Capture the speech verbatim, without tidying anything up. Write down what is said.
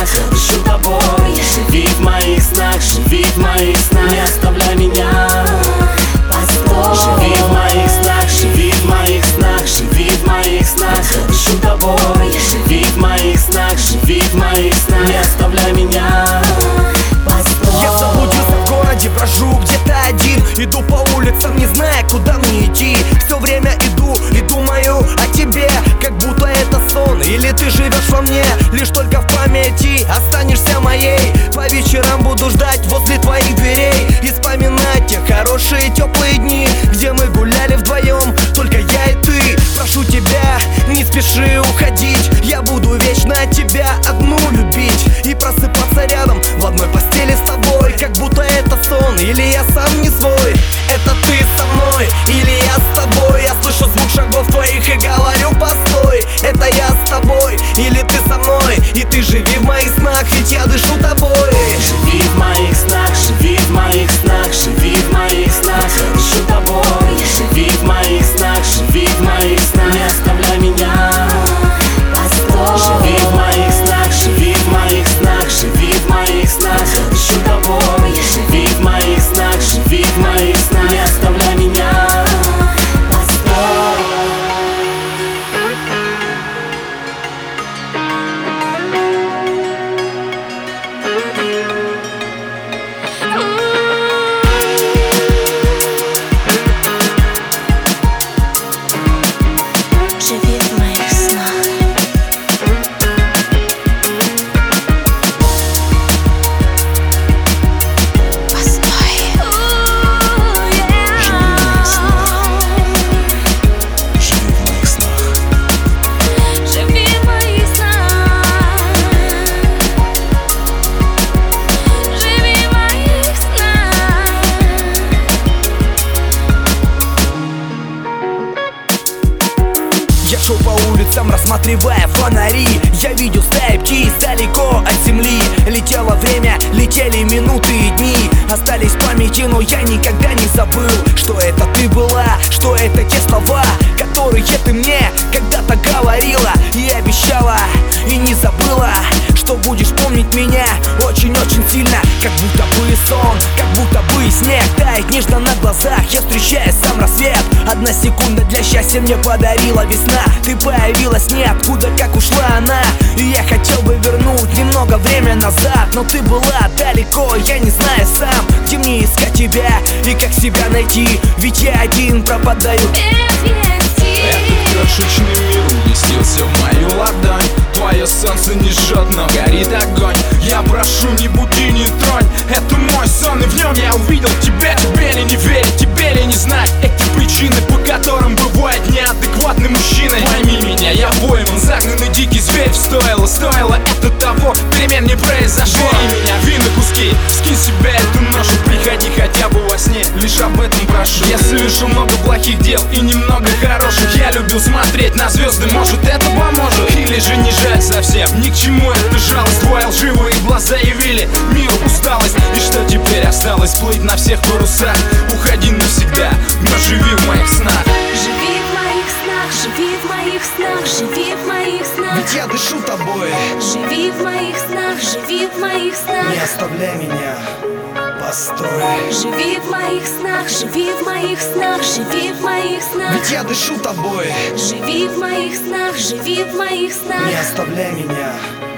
я дышу тобой. Живи в моих снах, живи в моих снах, не оставляй меня. Постой. Живи в моих снах, живи в моих снах, живи в моих снах, я дышу тобой. Живи в моих снах, живи в моих снах, не оставляй меня. Постой. Я заблудился в городе, брожу где-то один. Иду по улицам, не зная, куда мне идти. Все время иду и думаю о тебе, как будто это сон. Или ты живешь во мне, лишь только в памяти останешься моей. По вечерам буду ждать возле твоих дверей и вспоминать те хорошие теплые дни, где мы гуляли вдвоем, только я и ты. Прошу тебя, не спеши уходить, я буду вечно тебя одну любить и просыпаться рядом в одной постели с тобой, как будто это сон, или я сам не свой. Это ты со мной, или я с тобой. Я слышу звук шагов твоих и говорю: постой. Это я с тобой, или ты со мной. И ты живи в моих снах, ведь я дышу тобой. Живи в моих снах, живи в моих снах, живи в моих снах, я дышу тобой. Живи в моих снах, живи в моих снах, не оставляй меня. Постой. Живи в моих снах, живи в моих снах, живи в моих снах, я дышу тобой. Живи в моих снах, живи в моих снах, не оставляй меня. Постой. Живи в моих снах. Постой. Живи в моих снах. Живи в моих снах. Живи в моих снах. Я шел по улицам, рассматривая фонари. Я видел стаи птиц далеко от земли. Летело время, летели минуты и дни. Остались в памяти, но я никогда не забыл, что это ты была, что это те слова, которые ты мне когда-то говорила и обещала, и не забыла, что будешь помнить меня очень-очень сильно. Как будто бы сон, как будто бы снег тает нежно на глазах. Я встречаю сам рассвет. Одна секунда для счастья мне подарила весна. Ты появилась ниоткуда, как ушла она. И я хотел бы вернуть немного время назад, но ты была далеко, я не знаю сам, где мне искать тебя и как себя найти, ведь я один пропадаю. Этот крошечный мир уместился в мою ладонь. Твое солнце не жжет, но горит огонь. Я прошу, не буди, не тронь. Это мой сон, и в нем я увидел тебя. Тебе ли не верить, тебе ли не знать эти причины, по которым бывает неадекватный мужчина. Пойми меня, я воин, загнанный дикий зверь. Стоило, стоило это того, перемен не произошло. Бери меня, вины куски, скинь себя эту ношу. Приходи хотя бы во сне, лишь об этом прошу. Я совершил много плохих дел и немного хороших. Я любил смотреть на звезды, может это поможет. Или же не жаль совсем, ни к чему это жалость. Твои лживые глаза явили миру усталость. И что теперь осталось? Плыть на всех парусах. Уходи навсегда, но живи в моих снах. Живи в моих снах, живи в моих снах, живи в моих снах. Ведь я дышу тобой. Живи в моих снах, живи в моих снах. Не оставляй меня. Постой. Живи в моих снах, живи в моих снах, живи в моих снах. Ведь я дышу тобой. Живи в моих снах, живи в моих снах. Не оставляй меня.